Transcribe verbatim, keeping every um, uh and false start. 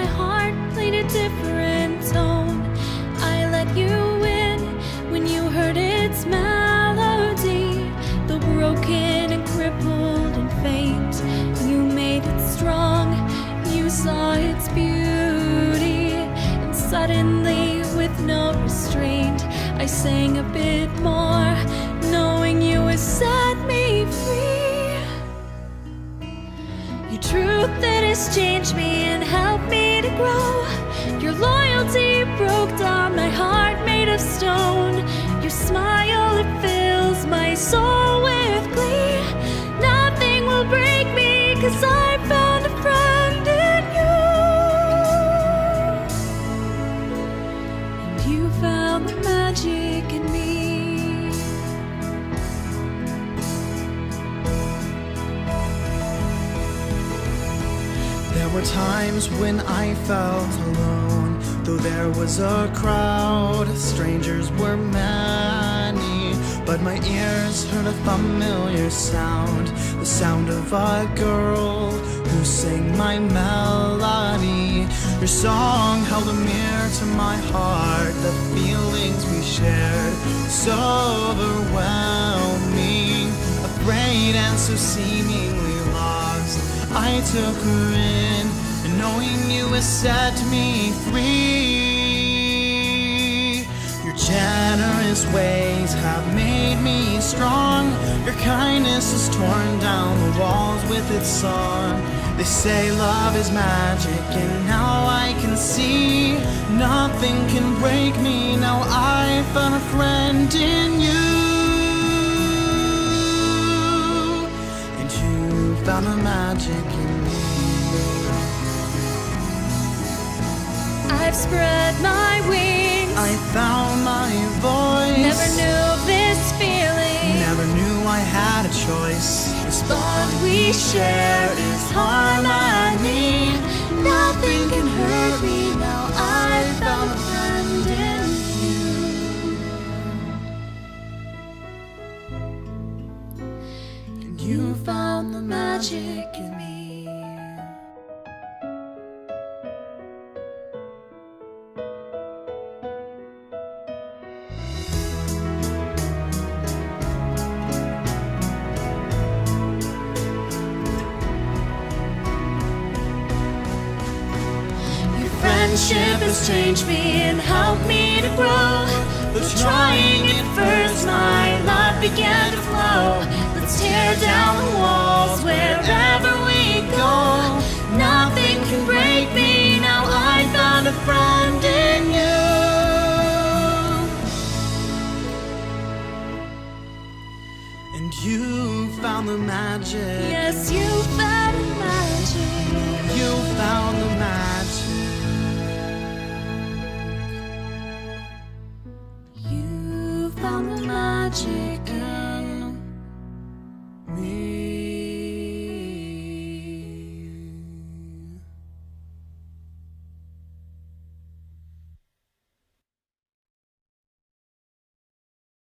my heart played a different tone. I let you in when you heard its melody. Though broken and crippled and faint, you made it strong. You saw its beauty, and suddenly, with no restraint, I sang a bit more, knowing you would set me free. Your truth that has changed me and helped me to grow. Your loyalty broke down my heart made of stone. Your smile, it fills my soul with glee. Nothing will break me, 'cause I found a friend in you. And you found the magic in me. There were times when I felt alone, though there was a crowd. Strangers were many, but my ears heard a familiar sound, the sound of a girl who sang my melody. Her song held a mirror to my heart, the feelings we shared, so overwhelming. Afraid and so seemingly lost, I took her in, and knowing you has set me free. Your generous ways have made me strong. Your kindness has torn down the walls with its song. They say love is magic, and now I can see nothing can break me. Now I found a friend in you, and you found the magic in me. I've spread my wings, I found my voice. never knew this feeling. Never knew I had a choice. This bond we share is harmony. Nothing can hurt me, now I found a friend in you. And you found the magic in me. Friendship has changed me and helped me to grow. Though trying at first, my love began to flow. Let's tear down the walls wherever we go. Nothing can break me, now I found a friend in you. And you found the magic. Yes, you found the magic. You found the magic. You found the magic